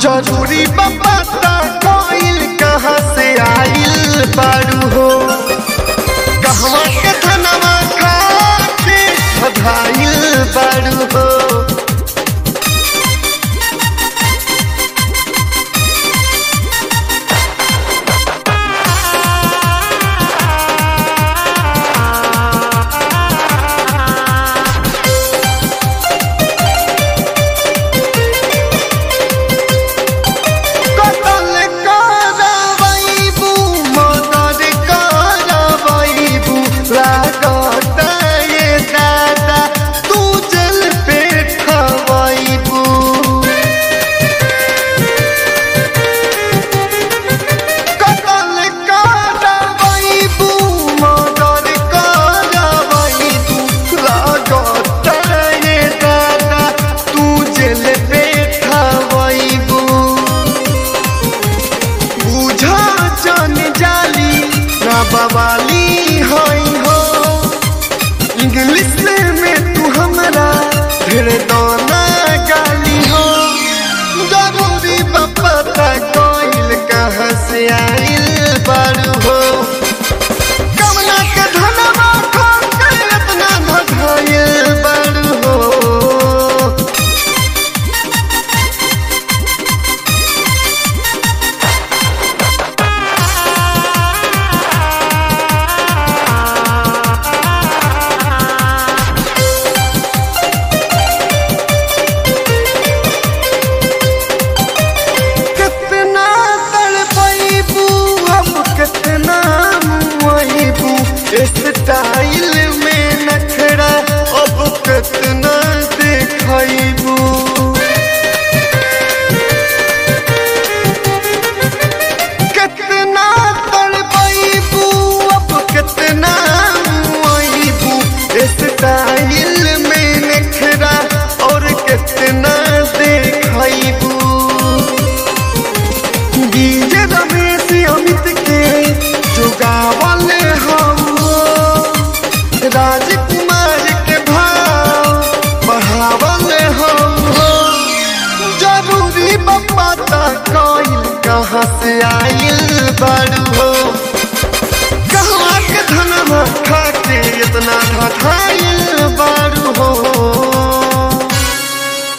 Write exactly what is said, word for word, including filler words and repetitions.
जरूरी बाबा कोइल कहाँ से आइल बारू हो, कहवा के धनवा खा के भधाइल बारू हो। बवाली होई हो इंग्लिश में तू हमरा ढेर दोना गाली हो। जरूरी पता कोइल कहाँ से आइल बारू हो, कमला के धनवा खा के इतना भगाइल बारू हो। स्टाइल में नखरा अब कितना देखबू, कितना तड़पबू अब कितना मुआइबू। स्टाइल में नखरा और कितना देखबू। डीजे रमेश अमित के जुगावल हम राजकुमार के भाव बढ़ावल हम हो। जरूरी पता कोइल कहाँ से आइल बारू हो, कहवा के धनवा खा के इतना भधाइल